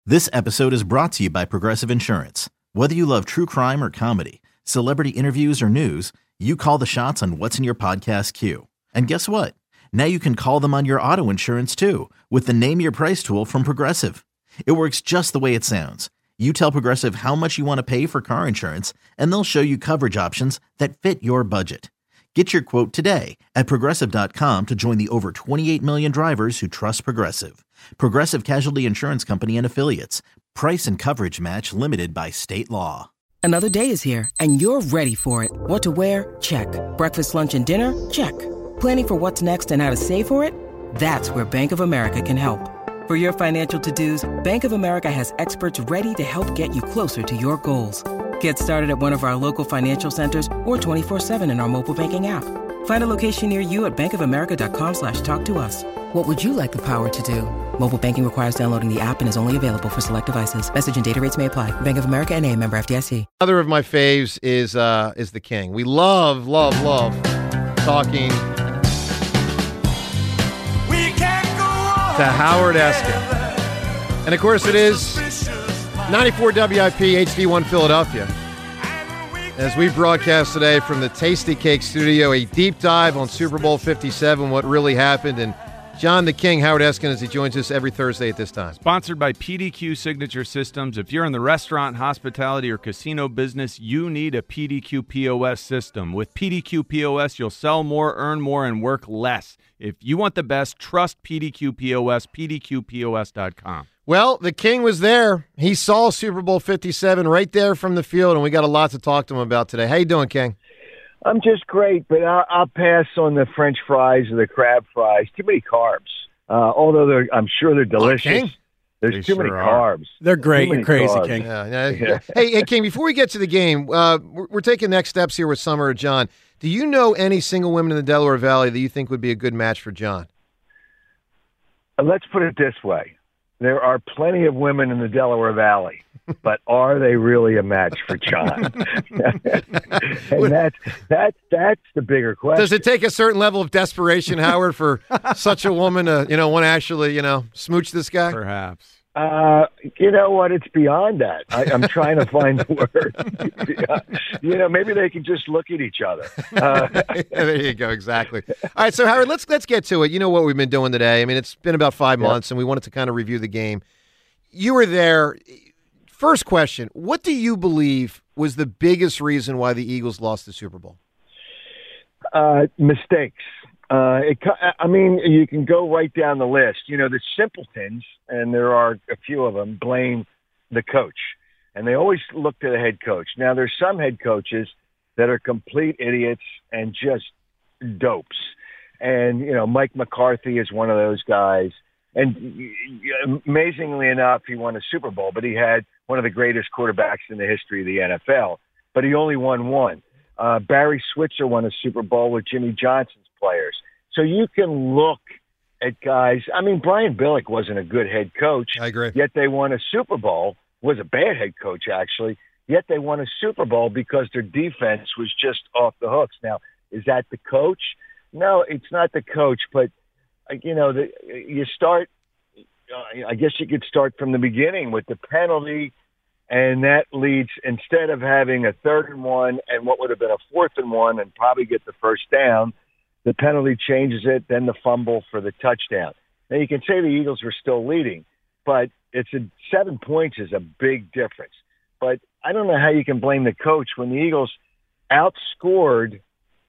This episode is brought to you by Progressive Insurance. Whether you love true crime or comedy, celebrity interviews or news, you call the shots on what's in your podcast queue. And guess what? Now you can call them on your auto insurance too with the Name Your Price tool from Progressive. It works just the way it sounds. You tell Progressive how much you want to pay for car insurance, and they'll show you coverage options that fit your budget. Get your quote today at Progressive.com to join the over 28 million drivers who trust Progressive. Progressive Casualty Insurance Company and Affiliates. Price and coverage match limited by state law. Another day is here, and you're ready for it. What to wear? Check. Breakfast, lunch, and dinner? Check. Planning for what's next and how to save for it? That's where Bank of America can help. For your financial to-dos, Bank of America has experts ready to help get you closer to your goals. Get started at one of our local financial centers or 24/7 in our mobile banking app. Find a location near you at bankofamerica.com/talktous. What would you like the power to do? Mobile banking requires downloading the app and is only available for select devices. Message and data rates may apply. Bank of America N.A., member FDIC. Another of my faves is the King. We love talking to Howard Eskin. And of course it is 94 WIP HD1 Philadelphia. As we broadcast today from the Tasty Cake Studio, a deep dive on Super Bowl 57, what really happened, and John the King, Howard Eskin, as he joins us every Thursday at this time. Sponsored by PDQ Signature Systems. If you're in the restaurant, hospitality, or casino business, you need a PDQ POS system. With PDQ POS, you'll sell more, earn more, and work less. If you want the best, trust PDQ POS, PDQPOS.com. Well, the King was there. He saw Super Bowl 57 right there from the field, and we got a lot to talk to him about today. How you doing, King? I'm just great, but I'll pass on the French fries or the crab fries. Too many carbs. Although I'm sure they're delicious. There's too many carbs. They're great. You're crazy, carbs. King. Yeah. Hey, King, before we get to the game, we're taking next steps here with Summer or John. Do you know any single women in the Delaware Valley that you think would be a good match for John? Let's put it this way. There are plenty of women in the Delaware Valley, but are they really a match for John? And that's the bigger question. Does it take a certain level of desperation, Howard, for such a woman to, want to actually, smooch this guy? Perhaps. You know what? It's beyond that. I'm trying to find the word. Maybe they can just look at each other. There you go. Exactly. All right. So, Howard, let's get to it. You know what we've been doing today. I mean, it's been about 5 months, and we wanted to kind of review the game. You were there. First question, what do you believe was the biggest reason why the Eagles lost the Super Bowl? Mistakes. You can go right down the list. The simpletons, and there are a few of them, blame the coach. And they always look to the head coach. Now, there's some head coaches that are complete idiots and just dopes. And, Mike McCarthy is one of those guys. And amazingly enough, he won a Super Bowl, but he had one of the greatest quarterbacks in the history of the NFL. But he only won one. Barry Switzer won a Super Bowl with Jimmy Johnson's players. So you can look at guys. I mean, Brian Billick wasn't a good head coach. I agree. Yet they won a Super Bowl. Was a bad head coach, actually. Yet they won a Super Bowl because their defense was just off the hooks. Now, is that the coach? No, it's not the coach. But, you start, I guess you could start from the beginning with the penalty. And that leads, instead of having a 3rd and 1 and what would have been a 4th and 1 and probably get the first down, the penalty changes it, then the fumble for the touchdown. Now, you can say the Eagles were still leading, but 7 points is a big difference. But I don't know how you can blame the coach when the Eagles outscored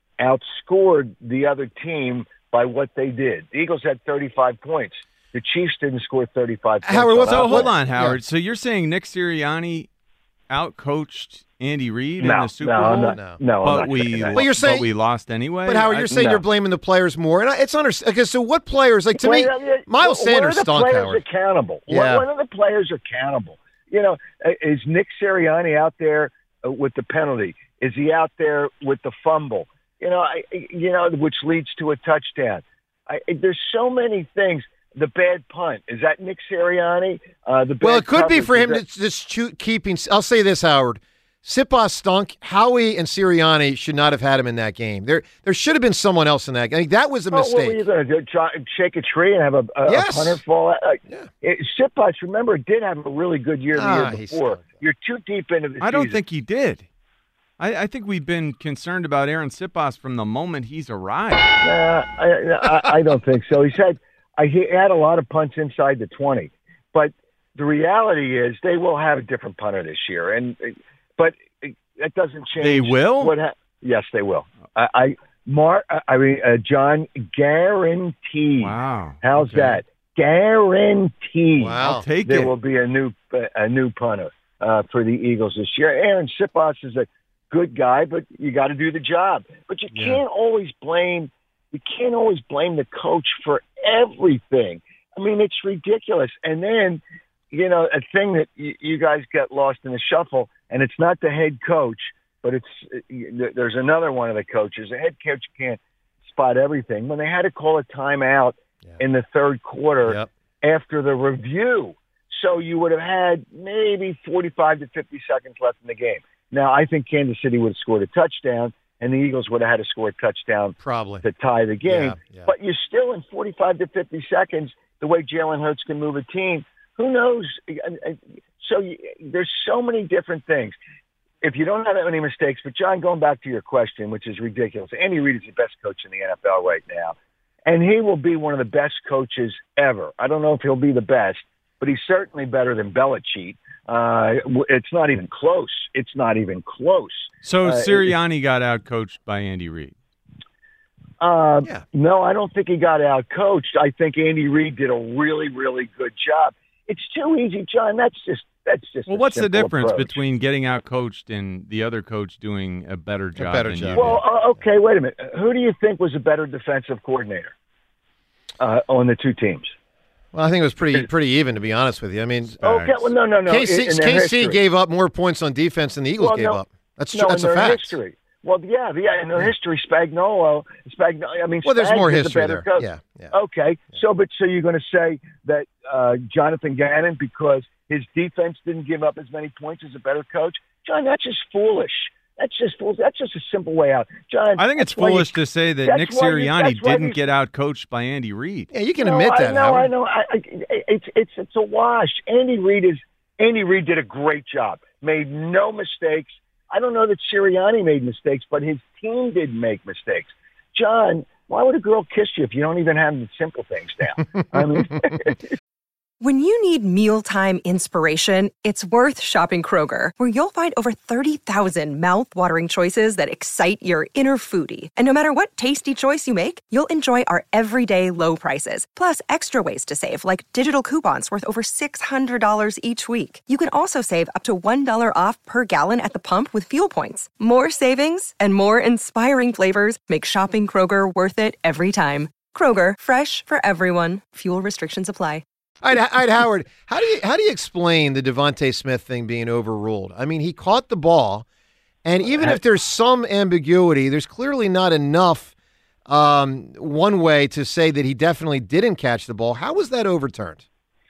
the other team by what they did. The Eagles had 35 points. The Chiefs didn't score 35 points. Howard, hold on, Howard. Yeah. So you're saying Nick Sirianni outcoached Andy Reid in the Super Bowl? No. But we lost anyway. But Howard, you're saying you're blaming the players more, and it's okay. So what players? Like to me, Miles Sanders stunk. Howard, accountable. Yeah. When are the players accountable? Is Nick Sirianni out there with the penalty? Is he out there with the fumble? Which leads to a touchdown. There's so many things. The bad punt, is that Nick Sirianni? It could be for him to just keeping. I'll say this, Howard. Siposs stunk. Howie and Sirianni should not have had him in that game. There should have been someone else in that game. That was a mistake. What were you going to do? Shake a tree and have a punter fall out? Siposs, remember, did have a really good year the year before. You're too deep into the season. I don't think he did. I think we've been concerned about Aaron Siposs from the moment he's arrived. I don't think so. He had a lot of punts inside the 20. But the reality is they will have a different punter this year. But that doesn't change. They will? Yes, they will. John, guarantee. Wow. How's that? Guarantee. Wow. I'll take there will be a new punter for the Eagles this year. Aaron Siposs is a good guy, but you got to do the job. But you can't always blame the coach for everything. I mean, it's ridiculous. And then, a thing that you guys get lost in the shuffle, and it's not the head coach, but there's another one of the coaches. The head coach can't spot everything. When they had to call a timeout in the third quarter after the review, so you would have had maybe 45 to 50 seconds left in the game. Now, I think Kansas City would have scored a touchdown, and the Eagles would have had to score a touchdown probably to tie the game. Yeah. But you're still in 45 to 50 seconds, the way Jalen Hurts can move a team. Who knows? So there's so many different things. If you don't have any mistakes, but John, going back to your question, which is ridiculous, Andy Reid is the best coach in the NFL right now, and he will be one of the best coaches ever. I don't know if he'll be the best, but he's certainly better than Belichick. It's not even close. So Sirianni got out-coached by Andy Reid. No, I don't think he got out-coached. I think Andy Reid did a really, really good job. It's too easy, John. That's just. Well, what's the difference approach between getting out-coached and the other coach doing a better job? Well, okay, wait a minute. Who do you think was a better defensive coordinator on the two teams? Well, I think it was pretty even, to be honest with you. I mean, okay, well, no. KC gave up more points on defense than the Eagles gave up. That's a fact. History. Well, in their history, Spagnuolo. Well, there's more history there. Yeah. Okay, so you're going to say that Jonathan Gannon, because his defense didn't give up as many points, as a better coach? John, that's just foolish. That's just a simple way out. John, I think it's foolish to say that Nick Sirianni didn't get out coached by Andy Reid. Yeah, you can admit that. I know. It's a wash. Andy Reid did a great job. Made no mistakes. I don't know that Sirianni made mistakes, but his team did make mistakes. John, why would a girl kiss you if you don't even have the simple things down? I mean. When you need mealtime inspiration, it's worth shopping Kroger, where you'll find over 30,000 mouth-watering choices that excite your inner foodie. And no matter what tasty choice you make, you'll enjoy our everyday low prices, plus extra ways to save, like digital coupons worth over $600 each week. You can also save up to $1 off per gallon at the pump with fuel points. More savings and more inspiring flavors make shopping Kroger worth it every time. Kroger, fresh for everyone. Fuel restrictions apply. All right, Howard, how do you explain the Devontae Smith thing being overruled? I mean, he caught the ball, and even if there's some ambiguity, there's clearly not enough one way to say that he definitely didn't catch the ball. How was that overturned?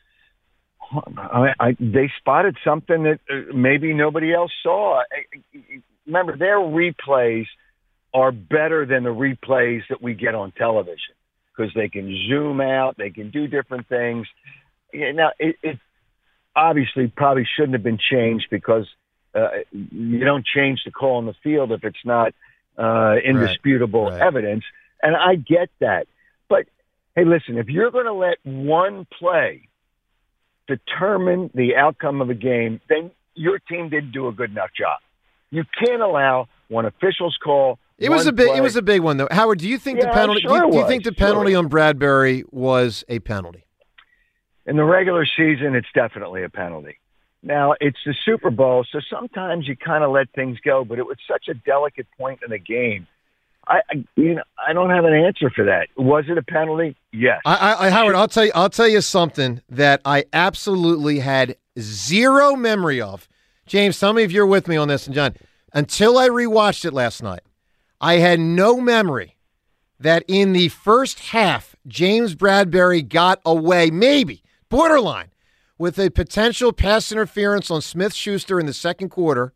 They spotted something that maybe nobody else saw. Remember, their replays are better than the replays that we get on television, because they can zoom out, they can do different things. Now, it obviously probably shouldn't have been changed, because you don't change the call on the field if it's not indisputable evidence. And I get that. But, hey, listen, if you're going to let one play determine the outcome of a game, then your team didn't do a good enough job. You can't allow one official's call. It was a big one, though. Howard, do you think the penalty? Do you think the penalty on Bradbury was a penalty? In the regular season, it's definitely a penalty. Now, it's the Super Bowl, so sometimes you kind of let things go. But it was such a delicate point in the game. I don't have an answer for that. Was it a penalty? Yes. Howard, I'll tell you something that I absolutely had zero memory of. James, tell me if you're with me on this, and John, until I rewatched it last night, I had no memory that in the first half, James Bradbury got away, maybe, borderline, with a potential pass interference on Smith-Schuster in the second quarter,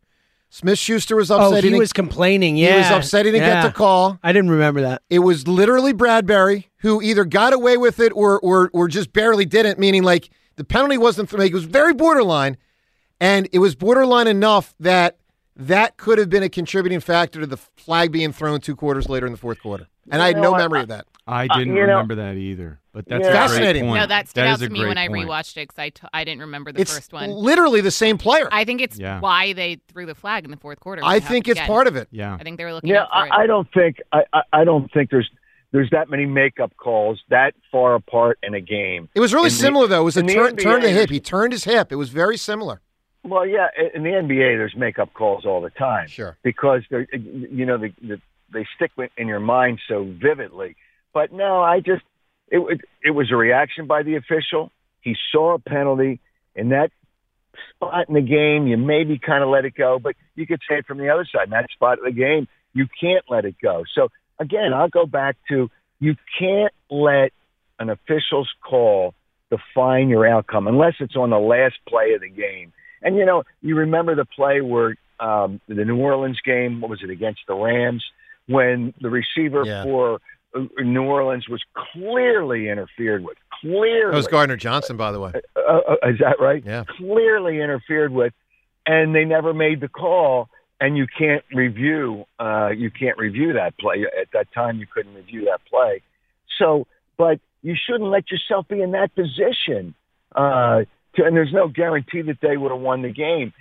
Smith-Schuster was upset. He was complaining, yeah. He was upset he didn't get the call. I didn't remember that. It was literally Bradbury who either got away with it or just barely didn't, meaning like the penalty wasn't, it was very borderline, and it was borderline enough that could have been a contributing factor to the flag being thrown 2 quarters later in the fourth quarter. And I had no memory of that. I didn't remember that either, but that's a fascinating. great point. No, that stood out to me when I point. rewatched it because I didn't remember the first one. It's literally the same player. I think it's why they threw the flag in the fourth quarter. I think it's part of it. Yeah, I think they were looking out for it. I don't think there's that many makeup calls that far apart in a game. It was really similar, though. It was a turn to hip. He turned his hip. It was very similar. Well, yeah, in the NBA, there's makeup calls all the time. Sure. Because they're, they stick in your mind so vividly. But no, it was a reaction by the official. He saw a penalty in that spot in the game. You maybe kind of let it go, but you could say it from the other side. In that spot of the game, you can't let it go. So again, I'll go back to you can't let an official's call define your outcome unless it's on the last play of the game. And, you remember the play where the New Orleans game, what was it, against the Rams, when the receiver for New Orleans was clearly interfered with. Clearly. That was Gardner Johnson, by the way. Is that right? Yeah. Clearly interfered with, and they never made the call, and you can't review that play. At that time, you couldn't review that play. So, but you shouldn't let yourself be in that position. And there's no guarantee that they would have won the game.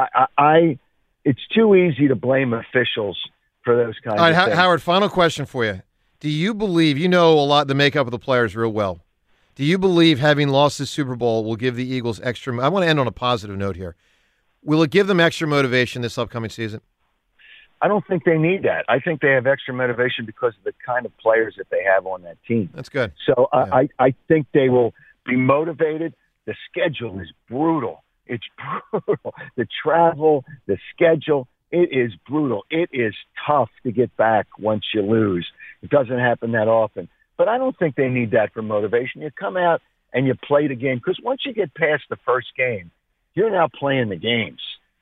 It's too easy to blame officials for those kinds of things. Howard, final question for you. Do you believe, you know a lot the makeup of the players real well, do you believe having lost the Super Bowl will give the Eagles extra, I want to end on a positive note here, will it give them extra motivation this upcoming season? I don't think they need that. I think they have extra motivation because of the kind of players that they have on that team. That's good. So I think they will be motivated. The schedule is brutal. It's brutal. The travel, the schedule, it is brutal. It is tough to get back once you lose. It doesn't happen that often. But I don't think they need that for motivation. You come out and you play the game. Because once you get past the first game, you're now playing the games.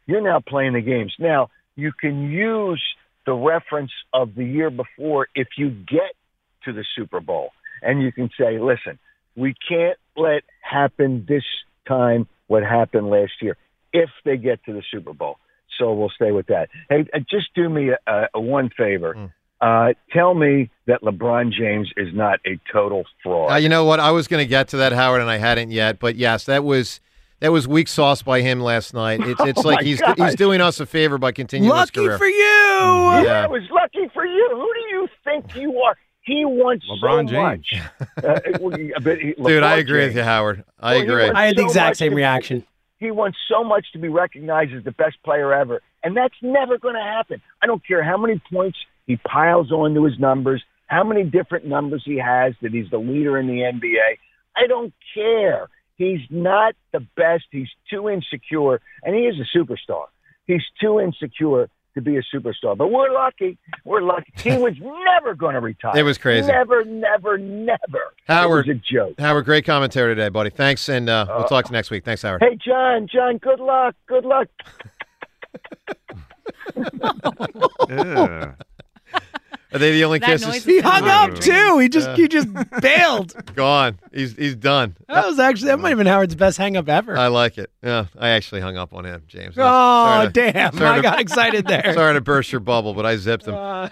Now, you can use the reference of the year before if you get to the Super Bowl. And you can say, listen, we can't let happen this time what happened last year if they get to the Super Bowl. So we'll stay with that. Hey, just do me a one favor. Tell me that LeBron James is not a total fraud. You know what? I was going to get to that, Howard, and I hadn't yet. But, yes, that was weak sauce by him last night. It's like he's doing us a favor by continuing his career. Lucky for you! Yeah, it was lucky for you. Who do you think you are? He wants LeBron so much. Dude, I agree with you, Howard. I agree. I had the exact same reaction. He wants so much to be recognized as the best player ever, and that's never going to happen. I don't care how many points he piles onto his numbers, how many different numbers he has, that he's the leader in the NBA. I don't care. He's not the best. He's too insecure, and he is a superstar. He's too insecure to be a superstar. But we're lucky. He was never going to retire. It was crazy. Never. Howard, it was a joke. Howard, great commentary today, buddy. Thanks, and we'll talk to you next week. Thanks, Howard. Hey, John, good luck. Yeah. Are they the only kisses? He hung up too. He just bailed. Gone. He's done. That might have been Howard's best hang up ever. I like it. Yeah, I actually hung up on him, James. Oh, damn. I got excited there. Sorry to burst your bubble, but I zipped him.